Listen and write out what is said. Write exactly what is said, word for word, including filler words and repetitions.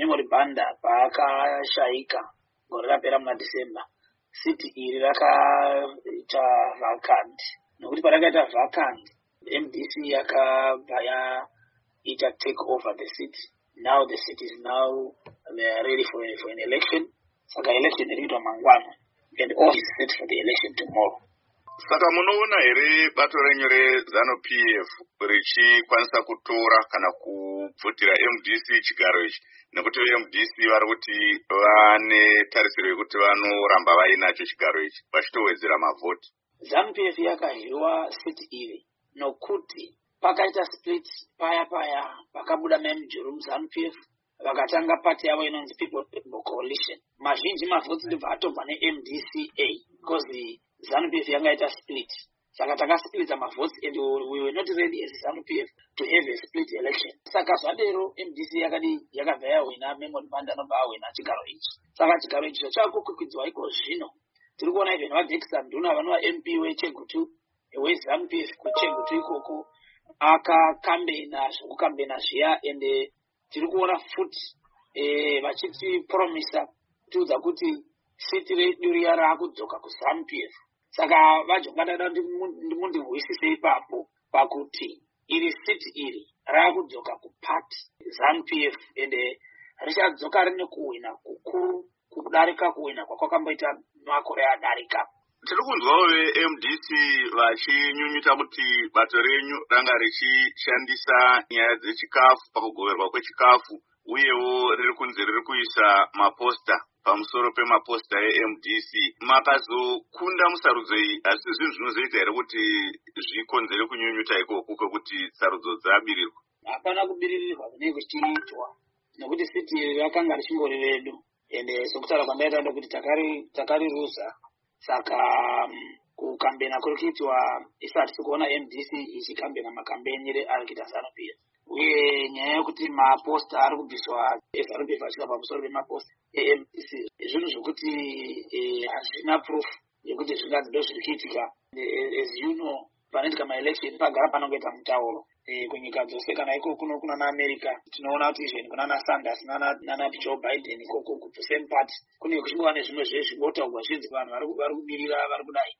memory banda pakashaika gore rapera muna December, city iri rakaita vacant. Nokuti parakaita vacant, M D C yakabva yaita take over the city. Now the city is now uh, ready for, for an election. Saka election iriitwa mangwana, and all is set for the election tomorrow. Saka munoona here bato renyu reZANU P F richikwanisa kutora kana kubvutira M D C chigaro ichi, nekuti M D C vari kuti vane tarisiro yekuti vanoramba vainacho chigaro ichi vachitowedzera mavhoti. ZANU P F yakahiwa city iri nokuti pakaita split paya paya pakabuda memjuru muZANU P F vakatanga party yavo inonzi People Coalition. Mazhinji mavhoti ndibva atobva ne-M D C A because the ZANU P F yangaita split. Saka takasplita mavhoti and we were not ready as ZANU P F to have a split election. Saka zvadero M D C yakadi yakabva yawina memory band anobva awina chigaro ichi. Saka chigaro ichi chakukwikwidzwa iko zvino. Tiri kuona even vaDixon Nduna vanova M P weChegutu weZANU P F kuChegutu ikoko akakambena zvokukambena zviya, ende tiri kuona futi eh vachiti promisa kutiudza kuti city redu riya raakudzoka kuZANU P F. Saka vajongadada ndimundihwisise ipapo pakuti iri city iri raakudzoka kuparty ZANU P F ende richadzoka rine kuwina kukuru kudarika kuwina kwakakamboita makore adarika. Tiri kunzwawo ve-M D C vachinyunyuta kuti bato renyu ranga richishandisa nyaya dzechikafu pakugoverwa kwechikafu, uyewo riri kunzi riri kuisa maposta pamusoro pemaposta e-M D C. Makazokunda musarudzo iyi, asi zvinhu zvinozoita here kuti zvikonzere kunyunyuta ikoko kwekuti sarudzo dzabirirwa? Hapana kubiririrwa kunenge kuchiitwa, nekuti city iri rakanga richingori redu, ende sokutaura kwandaita ndokuti takari takariruza. Saka um, kukambena kuri kuitwa isati tikuona M D C ichikambena makambeni ari kuita ZANU P F. Uye nyaya yokuti maposta ari kubviswa eZANU P F achika pamusoro pemaposta e-M D C, zvinhu zvokuti hazvina proof yekuti zvinganzi ndo zviri kuitika. As you know, panoitika maelection pagara panongoita mutauro kunyika dzose, kana iko kuno kuna naAmerica tinoona kuti izveni kuna naSanders nana Joe Biden ikoko ku same party kune kuchimbova nezvimwe zvezvi botaurwa zvinzi vanhu vari kubirira vari kudai.